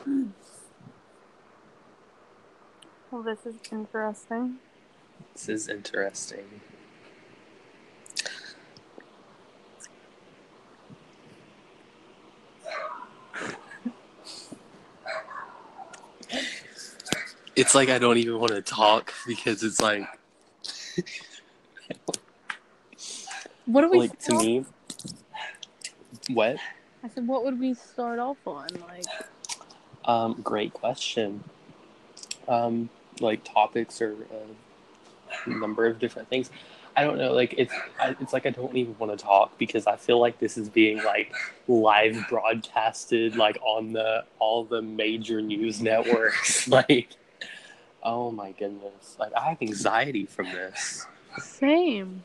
Well, this is interesting. This is interesting. It's like I don't even want to talk because it's like, What do we like to start me, what? I said, what would we start off on? Great question. Like topics or a number of different things. I don't know. Like it's like I don't even want to talk because I feel like this is being like live broadcasted like on the all the major news networks. Like, oh my goodness! Like I have anxiety from this. same.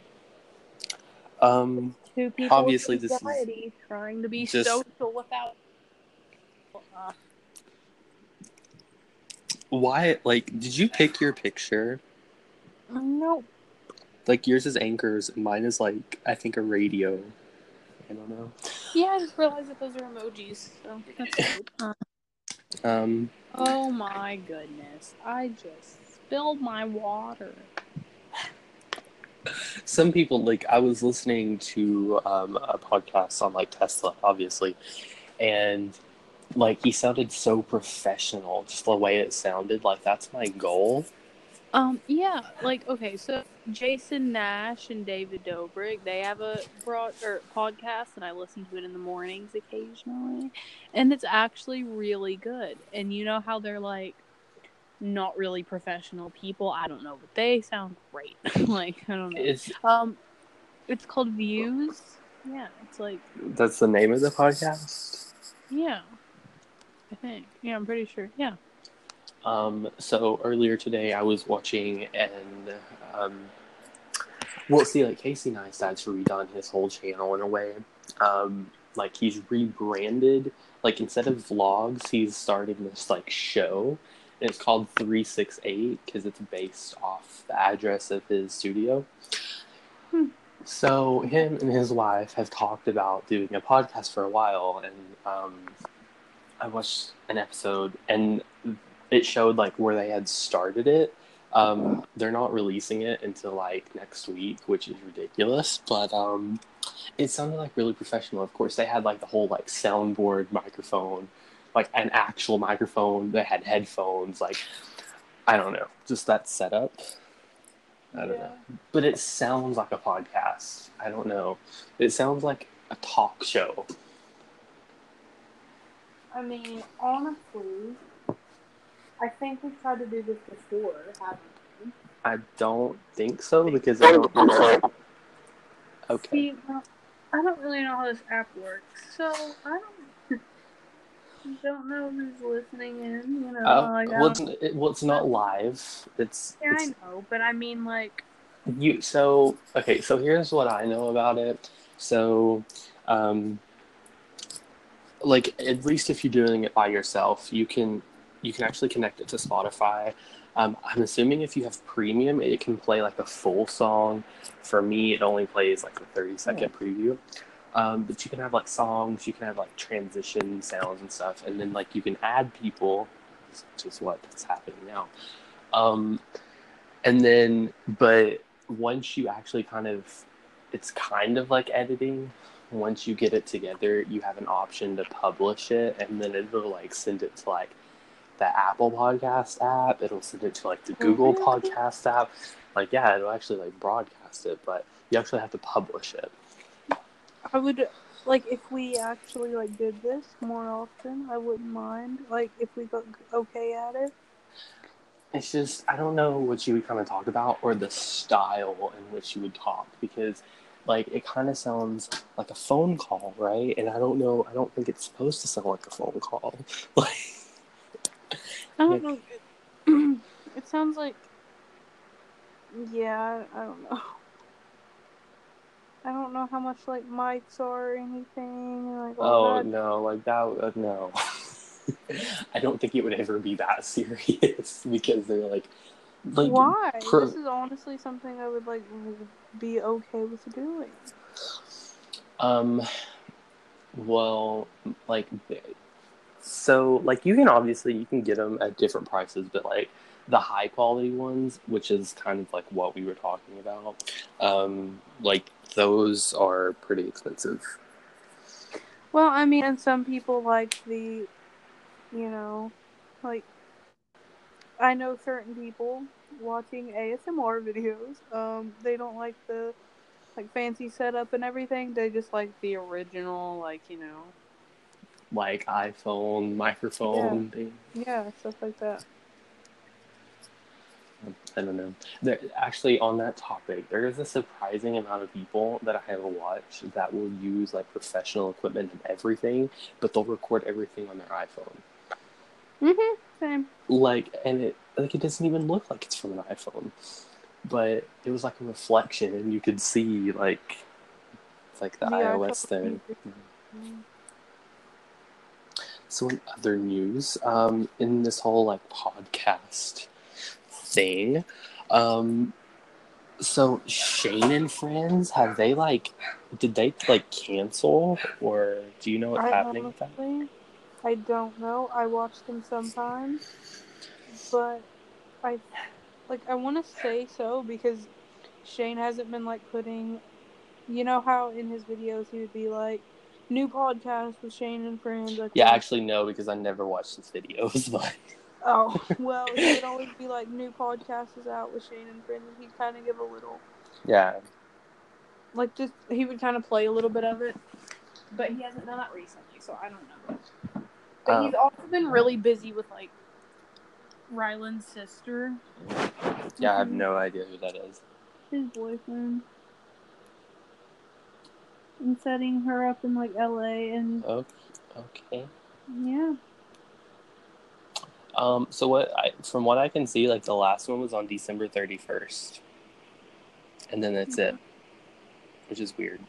Um, Two people with Obviously this is anxiety trying to be just social without. why. Like, did you pick your picture? No. Like yours is anchors, and mine is like I think a radio. I don't know. Yeah, I just realized that those are emojis, so that's cute. Um, Oh my goodness. I just spilled my water. some people like I was listening to a podcast on like Tesla, obviously, and like he sounded so professional, just the way it sounded. Like that's my goal. Yeah, okay, so Jason Nash and David Dobrik, they have a podcast, and I listen to it in the mornings occasionally, and it's actually really good. And you know how they're like not really professional people? I don't know, but they sound great. Like, I don't know. Is It's called Views. Yeah, it's like, that's the name of the podcast? yeah, I think. Yeah, I'm pretty sure. Yeah. So earlier today I was watching and well, see, like Casey Neistat's redone his whole channel in a way. Like he's rebranded. Like instead of vlogs, he's starting this like show, and it's called 368 because it's based off the address of his studio. Hmm. So him and his wife have talked about doing a podcast for a while, and I watched an episode, and it showed like where they had started it. They're not releasing it until like next week, which is ridiculous. But it sounded like really professional. Of course, they had like the whole like soundboard microphone, like an actual microphone. They had headphones. Like I don't know, just that setup. I don't know, Yeah. but it sounds like a podcast. I don't know. It sounds like a talk show. I mean, honestly, I think we've tried to do this before, haven't we? I don't think so because I don't. Okay. See, well, I don't really know how this app works, so I don't know who's listening in. I Well, don't. it's not live. Yeah, I It's know, but I mean, you. So okay. So here's what I know about it. So, um, like at least if you're doing it by yourself, you can actually connect it to Spotify. I'm assuming if you have premium, it can play like a full song. For me, it only plays like a 30-second preview. But you can have like songs, you can have like transition sounds and stuff, and then like you can add people, which is what's happening now. Um, and then, but once you actually it's kind of like editing. Once you get it together, you have an option to publish it, and then it'll like send it to like the Apple Podcast app. It'll send it to like the Google really? Podcast app. Like, yeah, it'll actually like broadcast it, but you actually have to publish it. I would if we actually did this more often. I wouldn't mind. If we got okay at it. It's just I don't know what you would kind of talk about or the style in which you would talk because like it kind of sounds like a phone call, right? And I don't know. I don't think it's supposed to sound like a phone call. I don't Like, know. It sounds like, yeah. I don't know. I don't know how much mics are or anything and all oh that. no, like that. No, I don't think it would ever be that serious because they're like Why? This pro. is honestly something I would be okay with doing. Um, well, like So, like, you can get them at different prices, but like the high quality ones, which is kind of like what we were talking about, like those are pretty expensive. Well, I mean, and some people like the, like, I know certain people watching ASMR videos, they don't like the, like, fancy setup and everything. They just like the original, Like iPhone Yeah. microphone thing. Yeah, stuff like that. I don't know. Actually, on that topic, there is a surprising amount of people that I have watched that will use like professional equipment and everything, but they'll record everything on their iPhone. Same. Like, and it doesn't even look like it's from an iPhone, but it was like a reflection, and you could see like it's like the The iOS iPhone. thing. So, in other news, in this whole like podcast thing, um, so Shane and Friends, did they like cancel, or do you know what's I happening with that? honestly, I don't know. I watch them sometimes, but I I want to say so because Shane hasn't been like putting. You know how in his videos he would be like, "New podcast with Shane and friends." Like Yeah, watch. actually, no, because I never watched his videos, but Oh well, he would always be like, "New podcast is out with Shane and friends," and he'd kind of give a little, yeah. just he would kind of play a little bit of it. But he hasn't done that recently, so I don't know. But Um, he's also been really busy with like Ryland's sister. yeah, I have no idea who that is. His boyfriend. And setting her up in like LA and Okay. yeah. So from what I can see, like the last one was on December 31st, and then that's it, which is weird.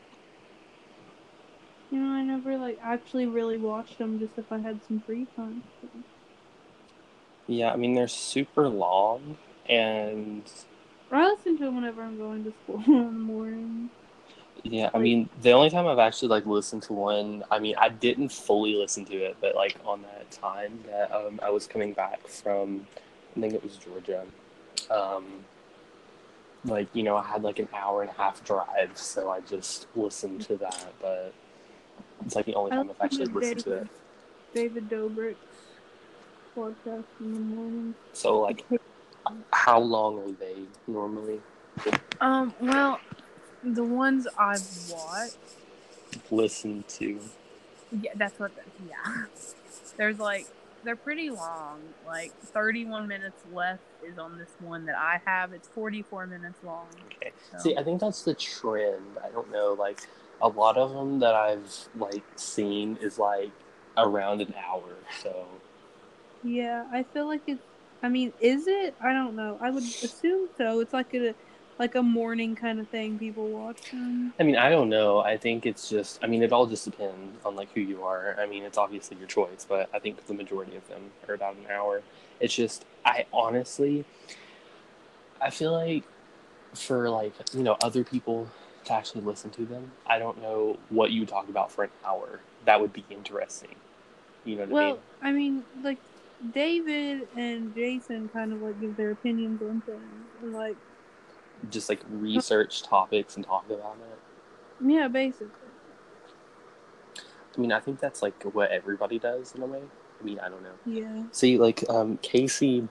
I never like actually really watched them just if I had some free time. So. Yeah, I mean they're super long, and I listen to them whenever I'm going to school in the morning. yeah, I mean the only time I've actually like listened to one, I mean I didn't fully listen to it, but like on that time that I was coming back from, I think it was Georgia, um, like I had like an hour and a half drive, so I just listened to that, but it's like the only I time I've listen actually to listened to it. David Dobrik's podcast in the morning. So like, how long are they normally? Well, the ones I've watched. Listen to. Yeah, that's what. Yeah, they're pretty long. Like 31 minutes left is on this one that I have. It's 44 minutes long. Okay. So. See, I think that's the trend. I don't know. Like, a lot of them that I've like seen is like around an hour. So. Yeah, I feel like it's. I mean, is it? I don't know. I would assume so. It's like a morning kind of thing. People watch them. I mean, I don't know. I think it's just. I mean, it all just depends on like who you are. I mean, it's obviously your choice, but I think the majority of them are about an hour. It's just. I honestly. I feel like for like other people to actually listen to them, I don't know what you would talk about for an hour that would be interesting. You know what I mean? Well, I mean, like David and Jason kind of like give their opinions on things and like Just like research topics and talk about it. yeah, basically. I mean, I think that's like what everybody does in a way. I mean, I don't know. Yeah. See, like Casey,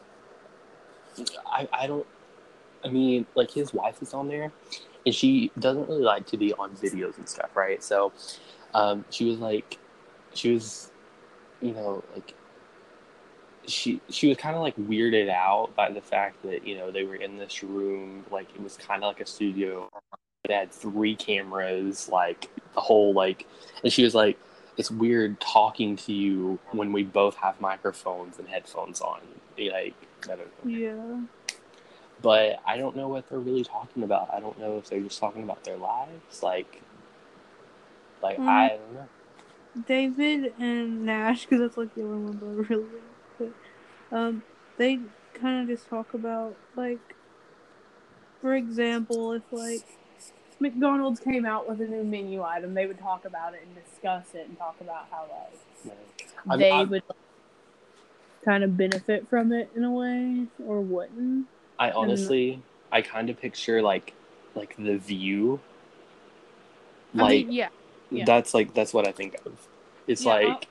I don't. I mean, like his wife is on there, and she doesn't really like to be on videos and stuff, right? So, she was like, she was, like she was kind of like weirded out by the fact that they were in this room, like it was kind of like a studio. It had 3 cameras, like the whole like, and she was like, "It's weird talking to you when we both have microphones and headphones on." Like, I don't know. Yeah. But I don't know what they're really talking about. I don't know if they're just talking about their lives, like I don't know. David and Nash, because that's like the only ones I really like. But they kind of just talk about like, for example, if like McDonald's came out with a new menu item, they would talk about it and discuss it and talk about how like. they would kind of benefit from it in a way, or wouldn't. I honestly, I kind of picture like The View. Like, yeah. that's what I think of. It's like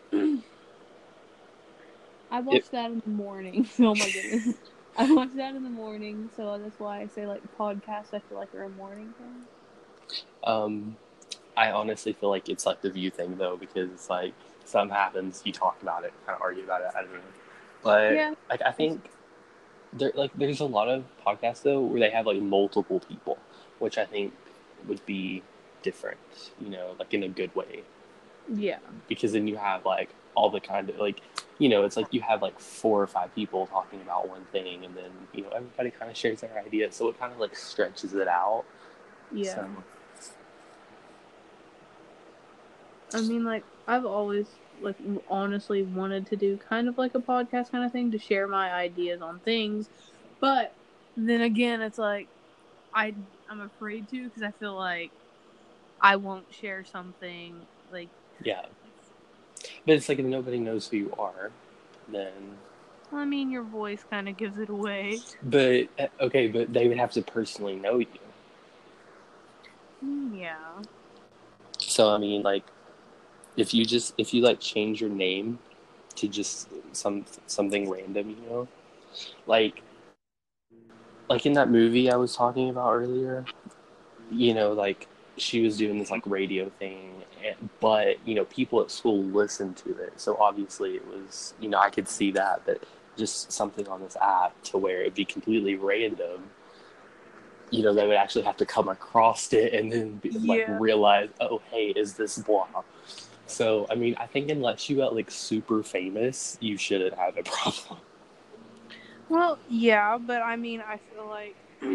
I watched that in the morning. Oh my goodness. I watched that in the morning, so that's why I say like podcasts. I feel like are a morning thing. I honestly feel like it's like The View thing though, because like something happens, you talk about it, kind of argue about it. I don't know, but like I think there's a lot of podcasts though where they have like multiple people, which I think would be different, like in a good way. Yeah. Because then you have like all the kind of like, it's like you have like 4 or 5 people talking about one thing, and then everybody kind of shares their ideas, so it kind of like stretches it out. Yeah. So. I mean, like, I've always, like, honestly wanted to do kind of like a podcast kind of thing to share my ideas on things. But then again, it's like, I'm afraid to because I feel like I won't share something, like... Yeah. But it's like if nobody knows who you are, then... I mean, your voice kind of gives it away. But, okay, but they would have to personally know you. Yeah. So, I mean, like, if you like change your name to just something random, like in that movie I was talking about earlier, like she was doing this like radio thing, but people at school listened to it, so obviously it was, I could see that, but just something on this app to where it'd be completely random, they would actually have to come across it and then like realize, oh, hey, is this blah? So, I mean, I think unless you got, like, super famous, you shouldn't have a problem. Well, yeah, but I mean, I feel like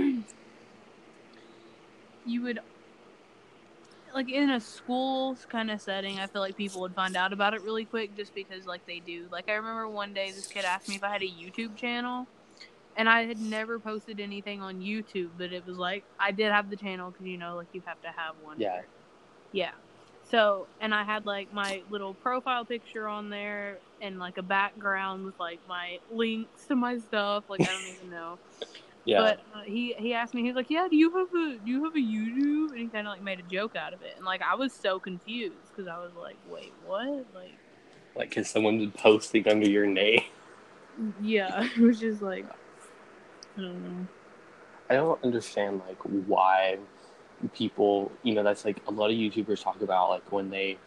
you would, like, in a school kind of setting, I feel like people would find out about it really quick just because, like, they do. Like, I remember one day this kid asked me if I had a YouTube channel, and I had never posted anything on YouTube, but it was like, I did have the channel because, like, you have to have one. Yeah. Yeah. So, and I had, like, my little profile picture on there and, like, a background with, like, my links to my stuff. Like, I don't even know. Yeah. But he asked me, he was like, yeah, do you have a YouTube? And he kind of, like, made a joke out of it. And, like, I was so confused because I was like, wait, what? Like, because someone was posting under your name. Yeah. It was just like, I don't know. I don't understand, like, why people, that's, like, a lot of YouTubers talk about, like, when they,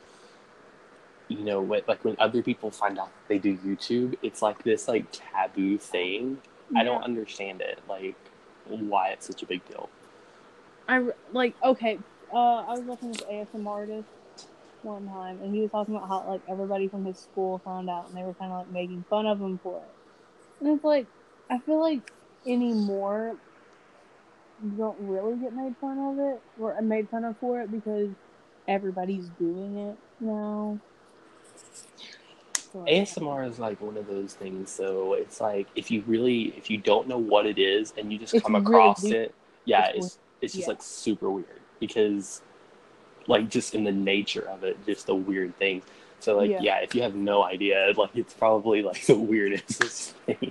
when other people find out that they do YouTube, it's, like, this, like, taboo thing. Yeah. I don't understand it, like, why it's such a big deal. I was watching this ASMR artist one time, and he was talking about how, like, everybody from his school found out, and they were kind of, like, making fun of him for it. And it's like, I feel like anymore, you don't really get made fun of it, or made fun of for it, because everybody's doing it now. So, ASMR is like one of those things, so it's like if you don't know what it is and you just come across it, it's just like super weird, because like just in the nature of it, just the weird things. So like if you have no idea, like it's probably like the weirdest thing.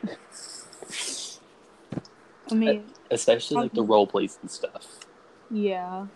I mean, especially like the role plays and stuff. Yeah.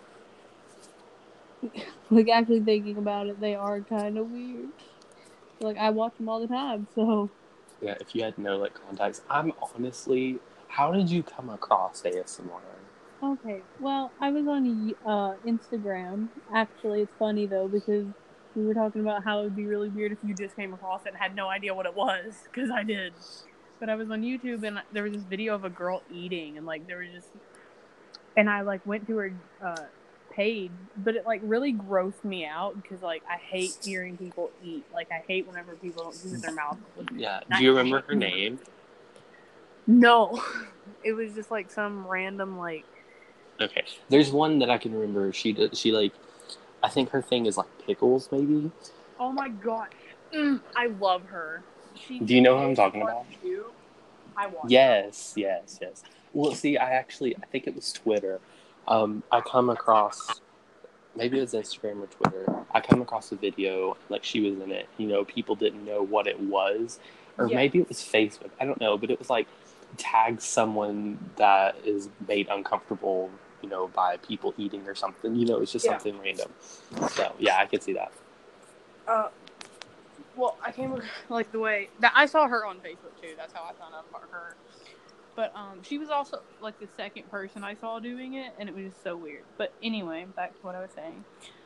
Like, actually thinking about it, they are kind of weird. Like, I watch them all the time, so. Yeah, if you had no, like, contacts. I'm honestly... How did you come across ASMR? Okay, well, I was on Instagram. Actually, it's funny, though, because we were talking about how it would be really weird if you just came across it and had no idea what it was, because I did. But I was on YouTube, and there was this video of a girl eating, and, like, there was just... And I, like, went to her page, but it, like, really grossed me out, because, like, I hate hearing people eat. Like, I hate whenever people don't use their mouth. Yeah. Do you remember her name? No. It was just, like, some random, like... Okay. There's one that I can remember. She like... I think her thing is, like, pickles, maybe? Oh, my God. I love her. Do you know who I'm talking about? I watch Yes. Well, see, I think it was Twitter. I come across maybe it was Instagram or Twitter. I come across a video, like she was in it. You know, people didn't know what it was, or Yeah. maybe it was Facebook. I don't know, but it was like tag someone that is made uncomfortable, you know, by people eating or something. You know, it's just something random. So yeah, I could see that. Well, I came like the way that I saw her on Facebook too. That's how I found out about her. But she was also like the second person I saw doing it, and it was just so weird. But anyway, back to what I was saying.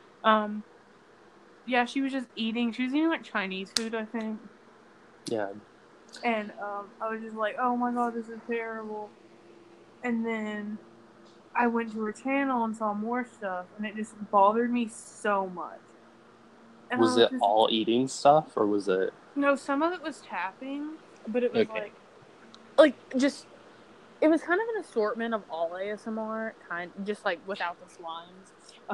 Yeah, she was just eating. She was eating like Chinese food, I think. Yeah. And I was just like, oh my god, this is terrible. And then I went to her channel and saw more stuff, and it just bothered me so much. And Was it all eating stuff, or was it? No, some of it was tapping, but it was like just. It was kind of an assortment of all ASMR, just like without the slimes.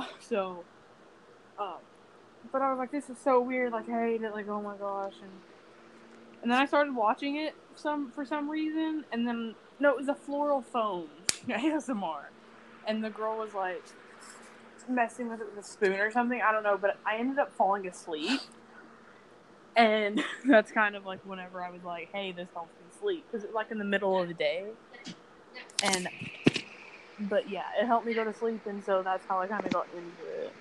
But I was like, this is so weird. Like, I hate it. Like, oh my gosh. And then I started watching it for some reason, and then no, it was a floral foam ASMR, and the girl was like messing with it with a spoon or something. I don't know, but I ended up falling asleep. And that's kind of like whenever I was like, hey, this helps me sleep. Because it's like in the middle of the day. But yeah, it helped me go to sleep, and so that's how I kind of got into it.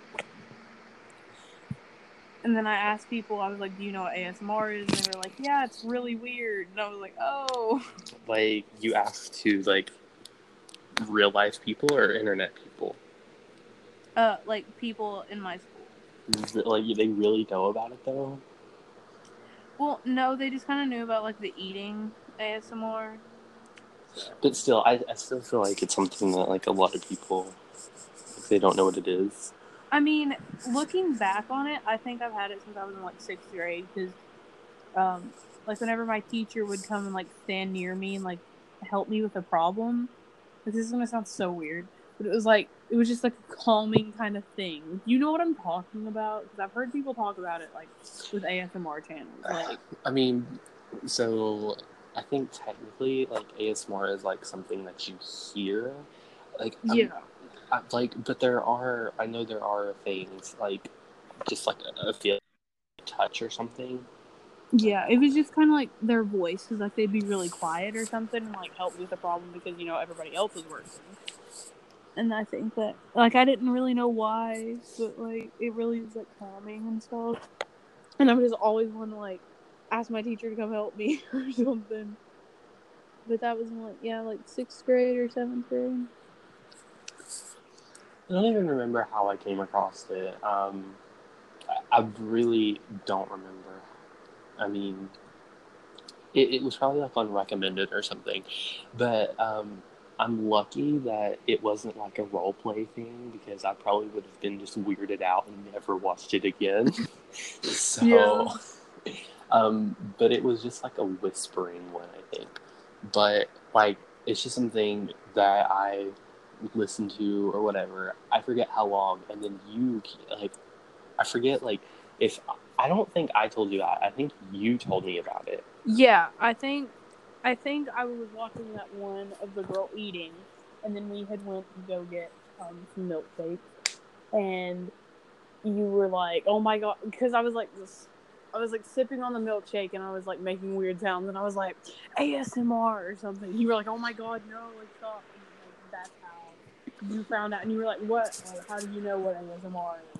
And then I asked people, I was like, do you know what ASMR is? And they were like, yeah, it's really weird. And I was like, oh. Like, you asked to, like, real life people or internet people? Like, people in my school. Like, they really know about it, though? Well, no, they just kind of knew about, like, the eating ASMR. But still, I still feel like it's something that, like, a lot of people, like, they don't know what it is. I mean, looking back on it, I think I've had it since I was in, like, 6th grade, because, like, whenever my teacher would come and, like, stand near me and, like, help me with a problem, this is going to sound so weird, but it was just, like, a calming kind of thing. You know what I'm talking about? Because I've heard people talk about it, like, with ASMR channels. Like, I mean, so I think technically, like, ASMR is, like, something that you hear. Like, yeah. But I know there are things, like, just, like, a feel, touch or something. Yeah, it was just kind of like their voice, because like they'd be really quiet or something and like help me with a problem because everybody else was working. And I think that like I didn't really know why, but like it really was like calming and stuff. And I would just always want to like ask my teacher to come help me or something. But that was in like 6th grade or 7th grade. I don't even remember how I came across it. I really don't remember. I mean, it was probably like unrecommended or something, but I'm lucky that it wasn't like a role play thing, because I probably would have been just weirded out and never watched it again. So, but it was just like a whispering one, I think. But like, it's just something that I listened to or whatever. I forget how long, and then I forget if I don't think I told you that. I think you told me about it. Yeah, I think I was watching that one of the girl eating, and then we had went to go get some milkshakes, and you were like, "Oh my god!" Because I was like sipping on the milkshake, and I was like making weird sounds, and I was like ASMR or something. You were like, "Oh my god, no, like stop!" And like, that's how you found out, and you were like, "What? Like, how do you know what ASMR is?"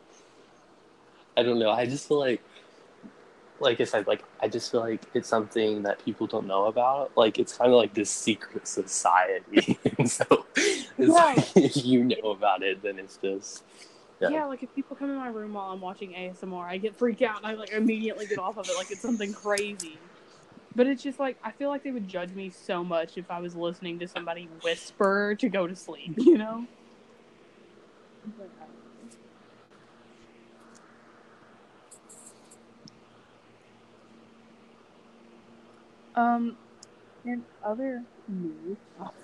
I don't know. I just feel like I said, I just feel like it's something that people don't know about. Like, it's kind of like this secret society. And so it's like, if you know about it, then it's just yeah. Like if people come in my room while I'm watching ASMR, I get freaked out and I like immediately get off of it like it's something crazy. But it's just like I feel like they would judge me so much if I was listening to somebody whisper to go to sleep, you know? In other news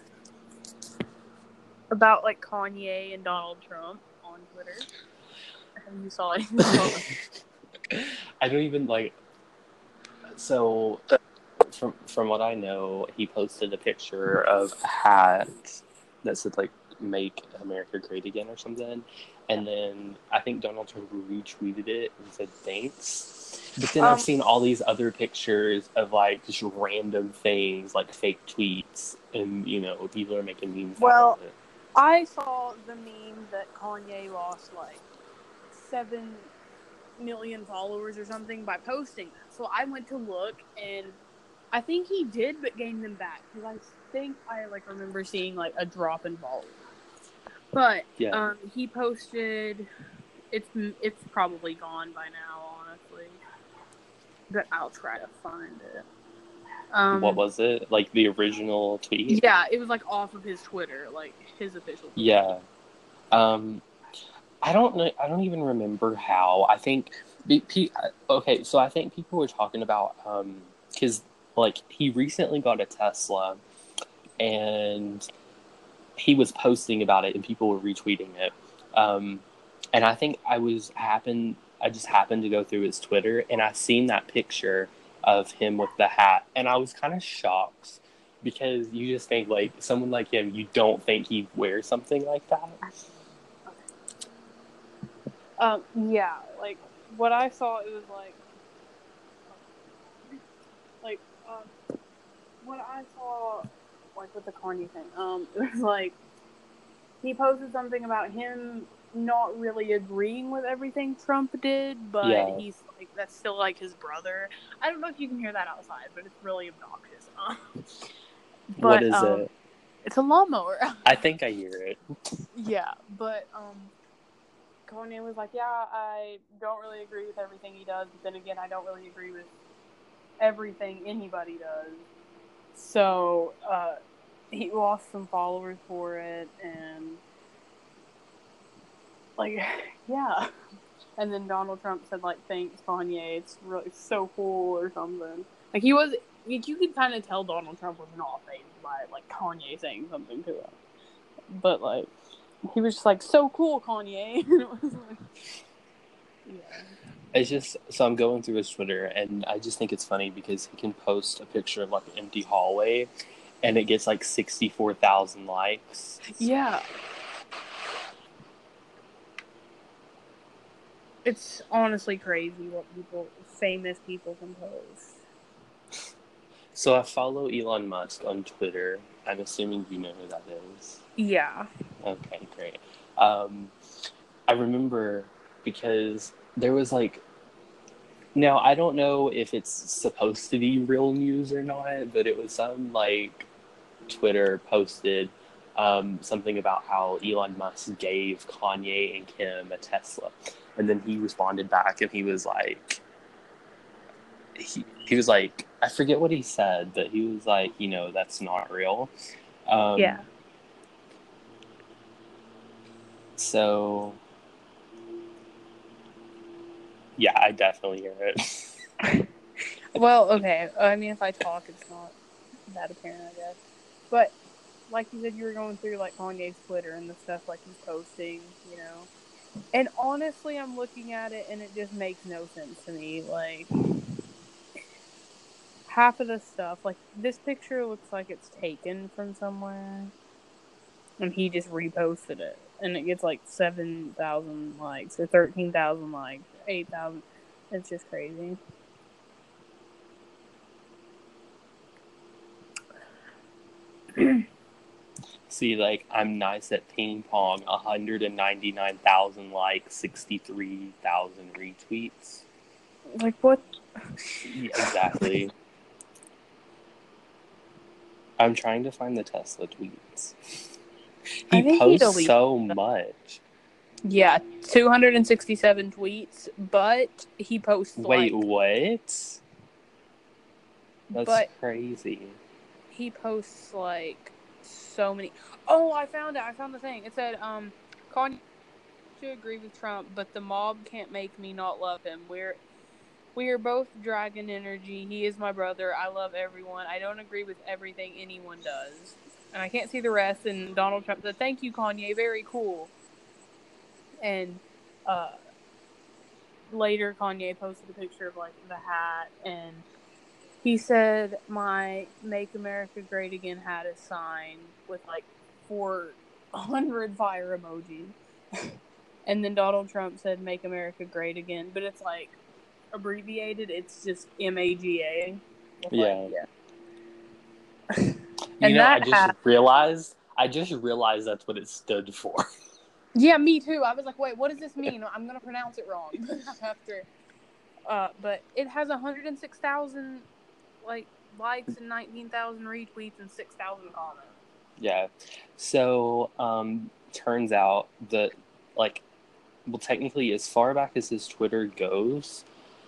about like Kanye and Donald Trump on Twitter. Have you saw anything? I don't even so from what I know, he posted a picture of a hat that said like Make America Great Again or something. And then I think Donald Trump retweeted it and said thanks. But then I've seen all these other pictures of like just random things, like fake tweets, and people are making memes out of it. I saw the meme that Kanye lost like 7 million followers or something by posting that. So I went to look, and I think he did, but gained them back, because I think I remember seeing like a drop in followers. But he posted. It's probably gone by now, honestly. But I'll try to find it. What was it? Like the original tweet? Yeah, it was like off of his Twitter, like his official Twitter. Yeah. I don't know. I don't even remember how. I think okay. So I think people were talking about because like he recently got a Tesla, and he was posting about it, and people were retweeting it. And I think I just happened to go through his Twitter, and I seen that picture of him with the hat, and I was kind of shocked, because you just think like someone like him, you don't think he'd wear something like that. Yeah, like what I saw, it was what I saw, like with the Kanye thing, it was like he posted something about him not really agreeing with everything Trump did, but he's like, that's still like his brother. I don't know if you can hear that outside, but it's really obnoxious. What is it? It's a lawnmower. I think I hear it. Yeah, but Kanye was like, yeah, I don't really agree with everything he does, but then again, I don't really agree with everything anybody does. So he lost some followers for it, and like, yeah. And then Donald Trump said, like, thanks, Kanye, it's so cool, or something. Like, you could kind of tell Donald Trump was not fazed by, like, Kanye saying something to him. But, like, he was just like, so cool, Kanye. And it was like, yeah. It's just, so I'm going through his Twitter, and I just think it's funny because he can post a picture of like an empty hallway, and it gets like 64,000 likes. Yeah. It's honestly crazy what famous people can post. So I follow Elon Musk on Twitter. I'm assuming you know who that is. Yeah. Okay, great. I remember because there was like, now I don't know if it's supposed to be real news or not, but it was some like Twitter posted something about how Elon Musk gave Kanye and Kim a Tesla, and then he responded back, and he was like, he was like, I forget what he said, but he was like, that's not real. Yeah. So, yeah, I definitely hear it. Well, okay. I mean, if I talk, it's not that apparent, I guess. But, like you said, you were going through, like, Kanye's Twitter and the stuff, like, he's posting, And honestly, I'm looking at it, and it just makes no sense to me. Like, half of the stuff, like, this picture looks like it's taken from somewhere, and he just reposted it. And it gets, like, 7,000 likes, or 13,000 likes, or 8,000. It's just crazy. See, like, I'm nice at ping pong, 199,000 likes, 63,000 retweets. Like, what? Yeah, exactly. I'm trying to find the Tesla tweets. He posts so much. Yeah, 267 tweets, but he posts Wait, what? That's crazy. He posts like so many. Oh, I found it. I found the thing. It said, Kanye to agree with Trump, but the mob can't make me not love him. We are both dragon energy. He is my brother. I love everyone. I don't agree with everything anyone does. And I can't see the rest. And Donald Trump said, thank you, Kanye. Very cool. And later, Kanye posted a picture of like the hat, and he said, my Make America Great Again hat is signed with like 4 100 fire emojis. And then Donald Trump said, "Make America Great Again." But it's like abbreviated. It's just MAGA. Yeah. And you know, that I just realized that's what it stood for. Yeah, me too. I was like, wait, what does this mean? I'm going to pronounce it wrong. After, but it has 106,000 likes and 19,000 retweets and 6,000 comments. Yeah. So, turns out that, like, well, technically, as far back as his Twitter goes,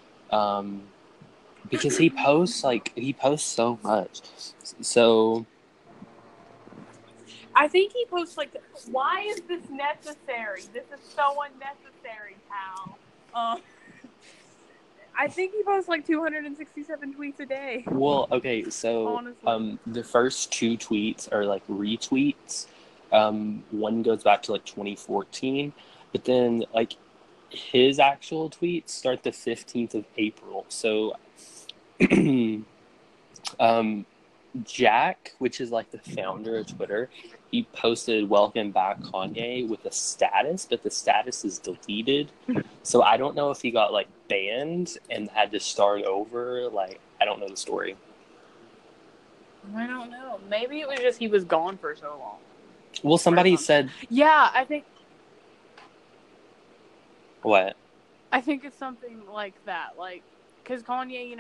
because he posts so much. So, I think he posts why is this necessary? This is so unnecessary, pal. I think he posts 267 tweets a day. well, okay, so Honestly. the first 2 tweets are retweets. One goes back to 2014, but then his actual tweets start the 15th of April. So, Jack, which is the founder of Twitter, he posted "Welcome back, Kanye" with a status, but the status is deleted. So I don't know if he got banned and had to start over. I don't know the story. I don't know. Maybe it was just he was gone for so long. Well, somebody said. Yeah, I think. What? I think it's something like that. Because Kanye,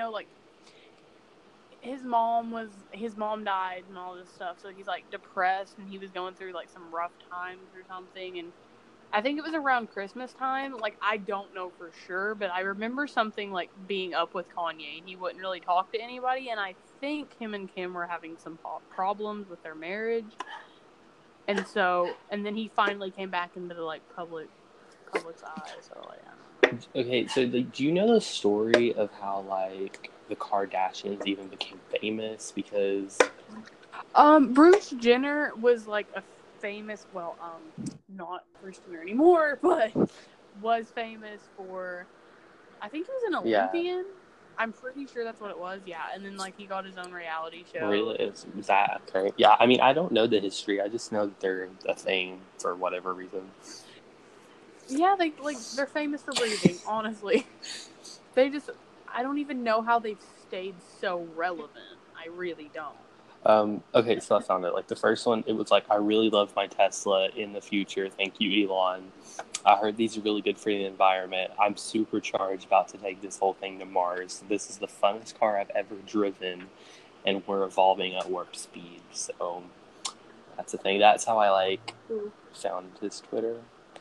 his mom died and all this stuff, so he's depressed and he was going through some rough times or something, and I think it was around Christmas time. I don't know for sure, but I remember something being up with Kanye. He wouldn't really talk to anybody, and I think him and Kim were having some problems with their marriage, and then he finally came back into the public's eye. So Okay, so do you know the story of how the Kardashians even became famous? Because Bruce Jenner was a famous, not Bruce Jenner anymore, but was famous for, I think he was an Olympian. Yeah. I'm pretty sure that's what it was. Yeah, and then he got his own reality show. Really? Is that okay? Yeah, I mean, I don't know the history. I just know that they're a thing for whatever reason. Yeah, they're famous for breathing. Honestly, I don't even know how they've stayed so relevant. I really don't. Okay, so I found it. The first one, it was I really love my Tesla in the future. Thank you, Elon. I heard these are really good for the environment. I'm supercharged, about to take this whole thing to Mars. This is the funnest car I've ever driven, and we're evolving at warp speed. So that's the thing. That's how I found his Twitter.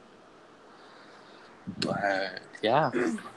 But yeah.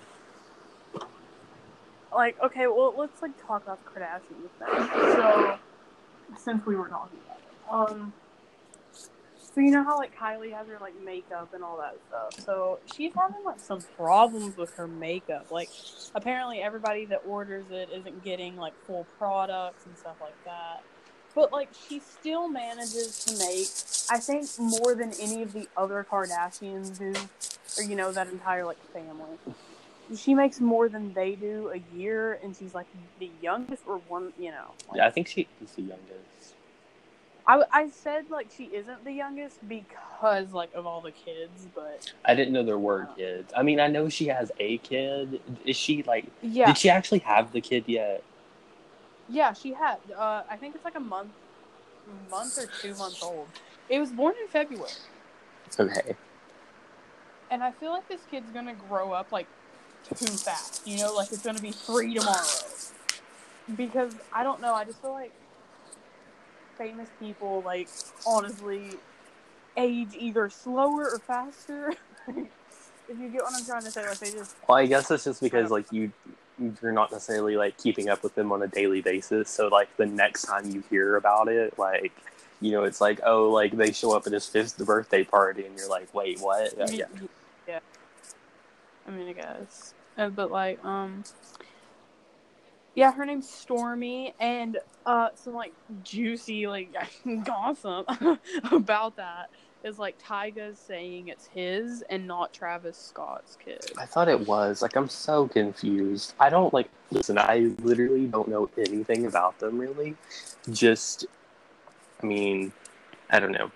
Okay, well, let's talk about the Kardashians now. So, since we were talking about it, so you know how Kylie has her makeup and all that stuff. So she's having some problems with her makeup. Apparently everybody that orders it isn't getting full products and stuff like that. But she still manages to make, I think, more than any of the other Kardashians do, or that entire family. She makes more than they do a year, and she's the youngest or one, Yeah, I think she is the youngest. I said she isn't the youngest because of all the kids, but I didn't know there were kids. I mean, I know she has a kid. Is she Yeah. Did she actually have the kid yet? Yeah, she had. I think it's a month or 2 months old. It was born in February. Okay. And I feel this kid's gonna grow up too fast. It's gonna be 3 tomorrow. Because I don't know. I just feel famous people honestly age either slower or faster. If you get what I'm trying to say, they just. Well, I guess it's just because you're not necessarily keeping up with them on a daily basis. So the next time you hear about it, it's oh, they show up at his 5th birthday party, and you're wait, what? Yeah. Yeah. I mean, I guess, but yeah, her name's Stormi, and some juicy gossip about that is Tyga's saying it's his and not Travis Scott's kid. I thought it was. I'm so confused. I don't listen, I literally don't know anything about them really. Just, I mean, I don't know.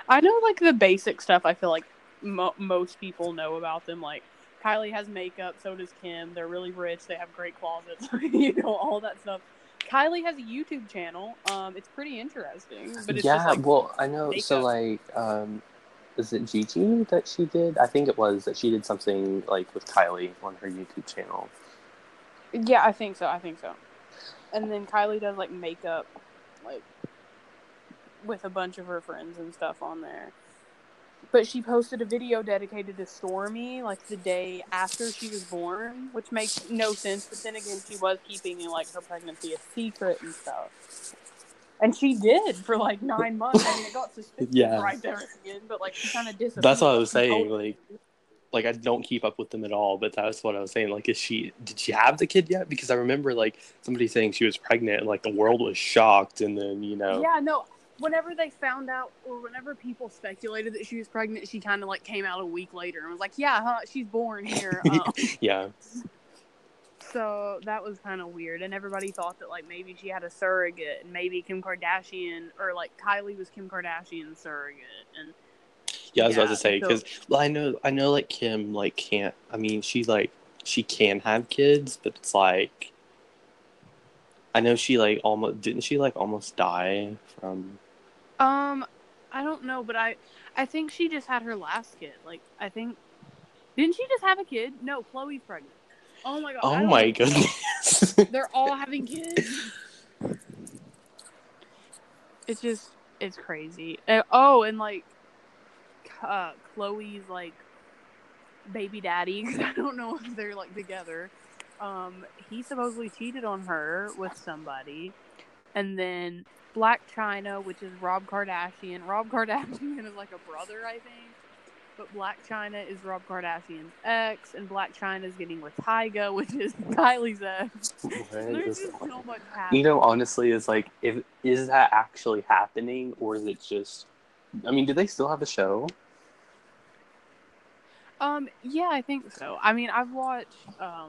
I know, like, the basic stuff. I feel like most people know about them. Like, Kylie has makeup, so does Kim. They're really rich. They have great closets. All that stuff. Kylie has a YouTube channel. It's pretty interesting, but it's just Yeah, like well, I know. So, makeup. like, is it Gigi that she did? I think it was that she did something like with Kylie on her YouTube channel. Yeah, I think so. And then Kylie does like makeup, like with a bunch of her friends and stuff on there. But she posted a video dedicated to Stormy, like the day after she was born, which makes no sense. But then again, she was keeping like her pregnancy a secret and stuff. And she did for like 9 months. I mean, it got suspicious Yeah, right there at the end, but like she kind of that's disappeared. what I Like was she saying. totally. Like I don't keep up with them at all, but that's what I was saying. Like, did she have the kid yet? Because I remember like somebody saying she was pregnant, and like the world was shocked, and then Yeah, no. Whenever they found out, or whenever people speculated that she was pregnant, she kind of like came out a week later and was like, "Yeah, huh, she's born here." Yeah. So that was kind of weird, and everybody thought that like maybe she had a surrogate, and maybe Kim Kardashian or like Kylie was Kim Kardashian's surrogate, and Yeah, I was about to yeah, say so because I know like Kim like can't. I mean, she can have kids, but it's like I know she like almost didn't she like almost die from. I don't know, but I think she just had her last kid. Like I think didn't she just have a kid? No, Chloe's pregnant. Oh my god, I Oh don't my know. goodness. They're all having kids. It's crazy. And like Chloe's like baby daddy, because I don't know if they're like together. He supposedly cheated on her with somebody, and then Black China, which is Rob Kardashian. Rob Kardashian is like a brother, I think. But Black China is Rob Kardashian's ex, and Black China is getting with Tyga, which is Kylie's ex. There's just so much happening. Honestly, is like, if is that actually happening, or is it just? I mean, do they still have a show? Yeah, I think so. I mean, I've watched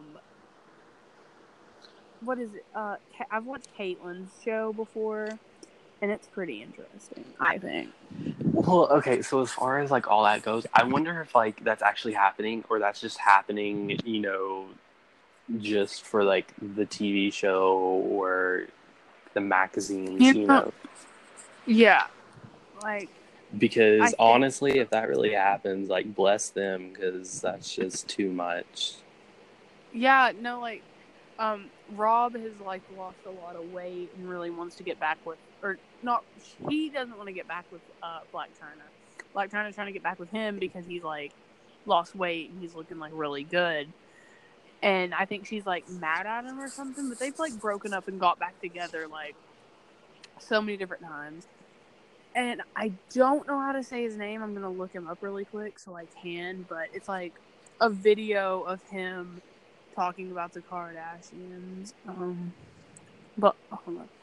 what is it? I've watched Caitlyn's show before, and it's pretty interesting, I think. Well, okay, so as far as like all that goes, I wonder if like that's actually happening, or that's just happening, just for like the TV show or the magazines, You know, yeah, like I Because think. honestly, if that really happens, like bless them, because that's just too much. Yeah, no, like, Rob has like lost a lot of weight and really wants to get back with, or not. He doesn't want to get back with Black China. Black China's trying to get back with him because he's like lost weight and he's looking like really good. And I think she's like mad at him or something. But they've like broken up and got back together like so many different times. And I don't know how to say his name. I'm gonna look him up really quick so I can. But it's like a video of him talking about the Kardashians. But hold on.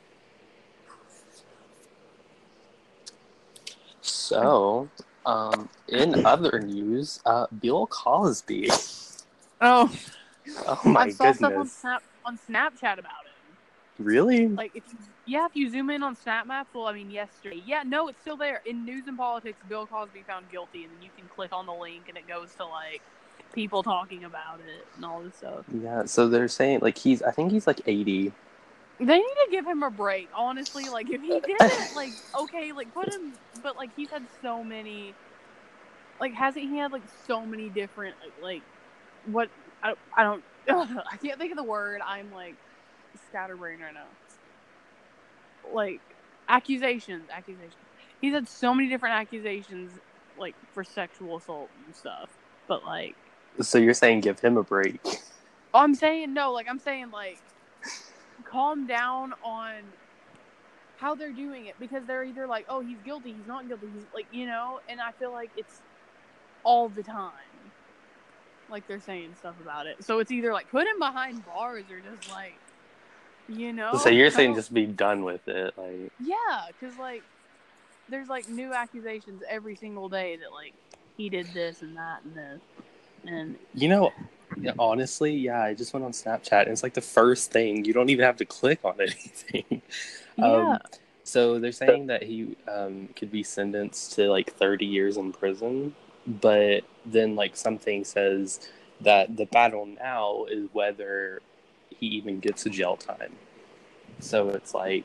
So, in other news, Bill Cosby. Oh, Oh my I saw stuff goodness. on Snapchat about him. Really? Like if you zoom in on Snap Maps. Well, I mean yesterday. Yeah, no, it's still there. In News and Politics, Bill Cosby found guilty, and then you can click on the link, and it goes to like people talking about it and all this stuff. Yeah, so they're saying like I think he's like 80. They need to give him a break, honestly. Like if he didn't, like okay, like put him, but like he's had so many. Like hasn't he had like so many different like what I don't I can't think of the word. I'm like scatterbrained right now. Like accusations. He's had so many different accusations like for sexual assault and stuff. But like So you're saying give him a break? I'm saying like calm down on how they're doing it, because they're either like, oh, he's guilty, he's not guilty, he's like, and I feel like it's all the time. Like they're saying stuff about it. So it's either like put him behind bars or just like, So you're saying just be done with it, like? Yeah, because like there's like new accusations every single day that like he did this and that and this, and Honestly, yeah, I just went on Snapchat, and it's like the first thing. You don't even have to click on anything. yeah. So they're saying that he could be sentenced to like 30 years in prison, but then like something says that the battle now is whether he even gets a jail time. So it's like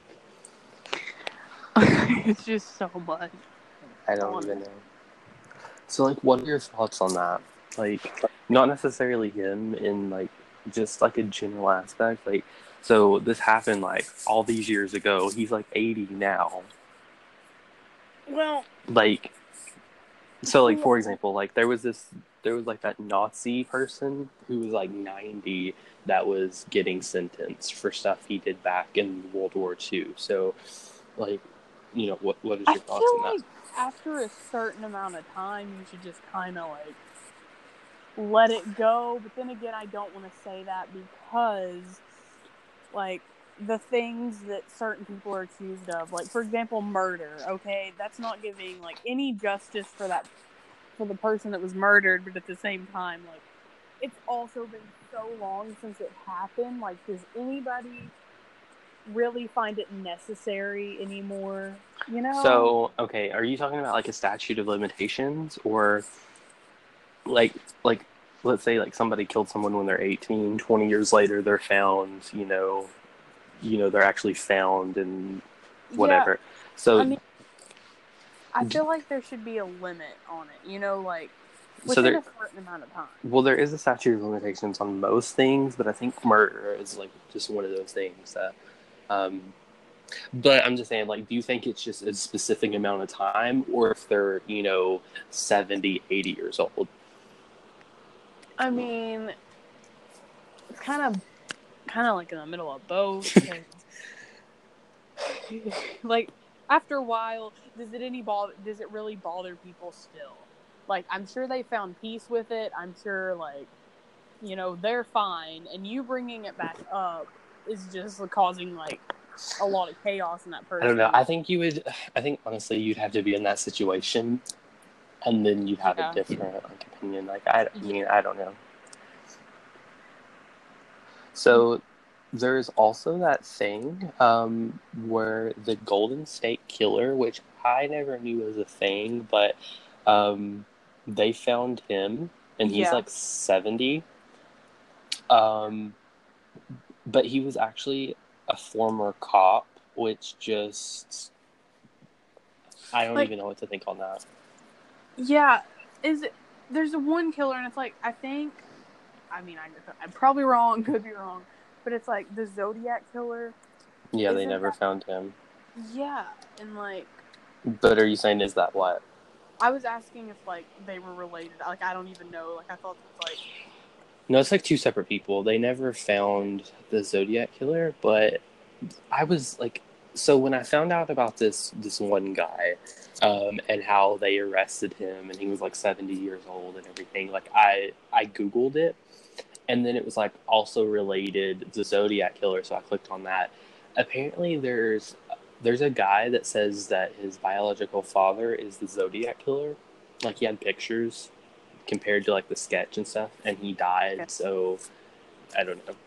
It's just so much. I don't even know. So like, what are your thoughts on that? Like, not necessarily him in like just like a general aspect. Like, so this happened like all these years ago. He's like 80 now. Well, Like, so like for example, like there was like that Nazi person who was like 90 that was getting sentenced for stuff he did back in World War II. So like, you know, what is your thoughts on that? like after a certain amount of time, you should just kind of like let it go. But then again, I don't want to say that because, like, the things that certain people are accused of, like for example, murder. Okay, that's not giving like any justice for the person that was murdered. But at the same time, like, it's also been so long since it happened. Like, does anybody really find it necessary anymore? You know? So, okay, are you talking about like a statute of limitations or like like let's say like somebody killed someone when they're 18, 20 years later they're found, they're actually found and whatever. Yeah, So I mean, I feel like there should be a limit on it, like so within there a certain amount of time. well there is a statute of limitations on most things, but I think murder is like just one of those things that but I'm just saying, like, do you think it's just a specific amount of time or if they're, 70, 80 years old? I mean, it's kind of like in the middle of both. Like after a while, does it really bother people still? Like, I'm sure they found peace with it. I'm sure, like, they're fine, and you bringing it back up is just causing like a lot of chaos in that I don't know. person. I think honestly you'd have to be in that situation and then you'd have a Yeah. different like opinion. Like, I mean, I don't know. So there's also that thing where the Golden State Killer, which I never knew was a thing, but they found him and he's Yeah. like 70. Um, but he was actually a former cop, which just I don't Like, even know what to think on that. yeah, there's a one killer, and it's like, I mean, I'm probably wrong, could be wrong, but it's like the Zodiac killer. Yeah, they Isn't never that? found him. Yeah, and like, But are you saying is that what? I was asking if like they were related. Like, I don't even know. Like, I thought it was like, No, it's like two separate people. They never found the Zodiac killer, but I was like, so when I found out about this one guy, and how they arrested him, and he was like 70 years old and everything, like I googled it, and then it was like also related the Zodiac killer, so I clicked on that. Apparently, there's a guy that says that his biological father is the Zodiac killer. Like, he had pictures compared to like the sketch and stuff, and he died. So I don't know.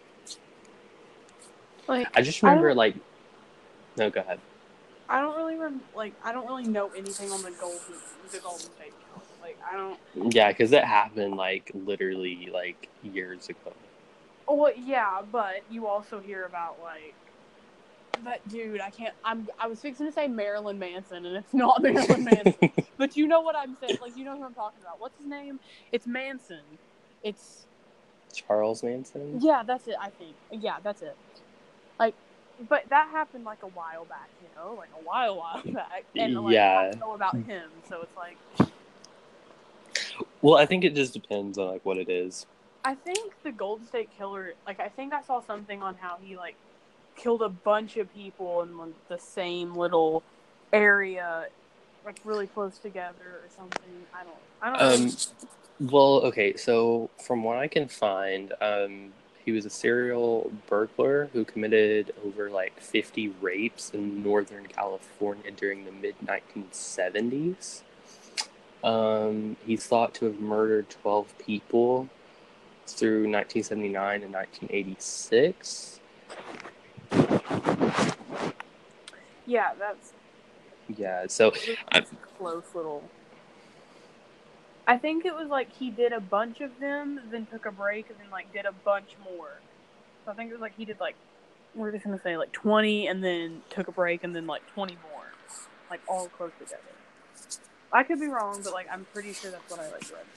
like I just remember like. No, go ahead. I don't really I don't really know anything on the Golden State Killer. Like, I don't. Yeah, because it happened like literally like years ago. Oh, well, yeah, but you also hear about like that dude. I was fixing to say Marilyn Manson, and it's not Marilyn Manson. But you know what I'm saying? Like, you know who I'm talking about. What's his name? It's Manson. It's Charles Manson? Yeah, that's it, I think. Yeah, that's it. Like, but that happened like a while back, like a while back. And like, Yeah. I know about him, so it's like. Well, I think it just depends on like what it is. I think the Golden State Killer, like, I think I saw something on how he like killed a bunch of people in like, the same little area, like really close together or something. I don't know. Well, okay, so from what I can find, he was a serial burglar who committed over like 50 rapes in Northern California during the mid 1970s. He's thought to have murdered 12 people through 1979 and 1986. Yeah, that's Yeah, so I, close little. I think it was like he did a bunch of them, then took a break, and then like did a bunch more. So I think it was like he did like, we're just gonna say like 20, and then took a break, and then like 20 more, like all close together. I could be wrong, but like I'm pretty sure that's what I like read.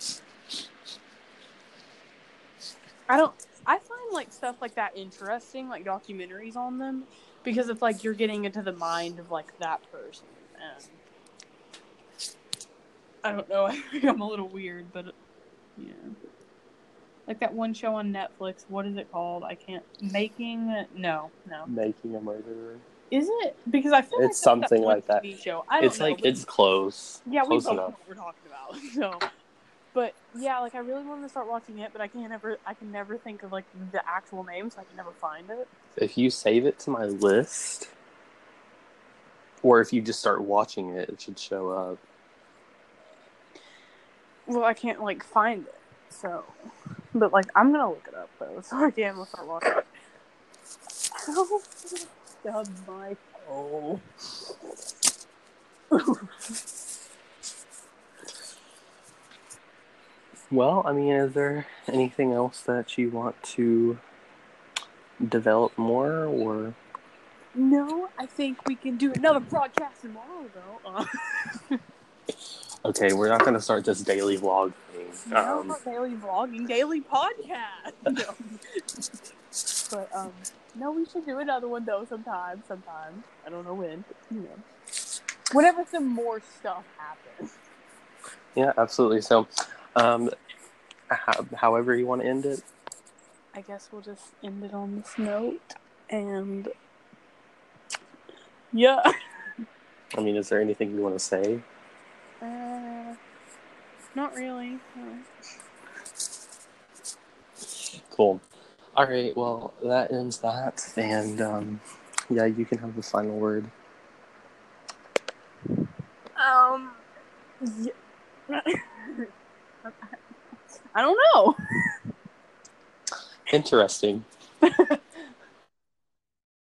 I find like stuff like that interesting, like documentaries on them, because it's like you're getting into the mind of like that person, and I don't know, I think I'm a little weird, but yeah. Like that one show on Netflix, what is it called? I can't. No. Making a Murderer. Is it? Because I feel It's like that's something one like that. TV show. I don't It's know. like But it's close. yeah, we Close both know enough. what we're talking about. So, but yeah, like I really wanted to start watching it, but I can never think of like the actual name, so I can never find it. If you save it to my list, or if you just start watching it, it should show up. Well, I can't like find it, so. But like, I'm gonna look it up though, so I can start watching it. How stubbed my toe. Well, I mean, is there anything else that you want to develop more, or? No, I think we can do another broadcast tomorrow, though. Okay, we're not going to start this daily vlog thing. No, not daily vlogging, daily podcast. No. But, no, we should do another one, though, sometime. I don't know when, but, you know. Whenever some more stuff happens. Yeah, absolutely. So, however you want to end it. I guess we'll just end it on this note, and yeah. I mean, is there anything you want to say? Not really, no. Cool. All right, well, that ends that, and, yeah, you can have the final word. Yeah. I don't know. Interesting.